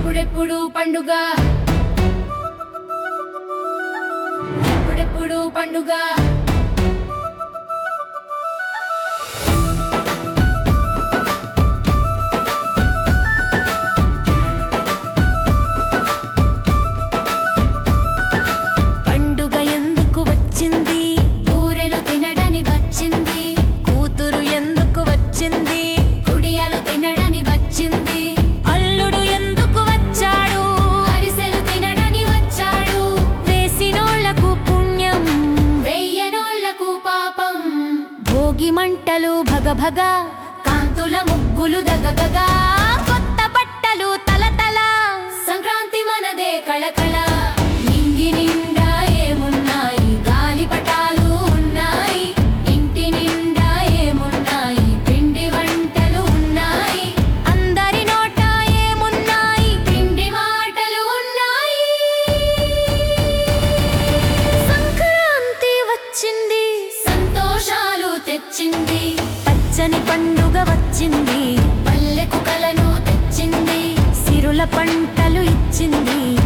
ఎప్పుడెప్పుడు పండుగ ఎప్పుడెప్పుడు పండుగ పండుగ ఎందుకు వచ్చింది బూరెలు తినడని వచ్చింది కూతురు ఎందుకు వచ్చింది కుడియాలు తినడని వచ్చింది అల్లుడు ఎందుకు వచ్చాడు అరిసెలు తినడని వచ్చాడు వేసినోళ్లకు పుణ్యం వెయ్యనోళ్లకు పాపం భోగి మంటలు భగభగ కాంతుల ముగ్గులు దగదగా కొత్త బట్టలు తలతల సంక్రాంతి మనదే కళకళ నింగి నిండా ఏమున్నాయి గాలిపటాలు ఉన్నాయి ఇంటి నిండా ఏమున్నాయి పిండి వంటలు ఉన్నాయి అందరి నోట ఏమున్నాయి పిండి మాటలు ఉన్నాయి సంక్రాంతి వచ్చింది సంతోషాలు తెచ్చింది పచ్చని పండుగ వచ్చింది పల్లెకు కలను తెచ్చింది సిరుల పంటలు ఇచ్చింది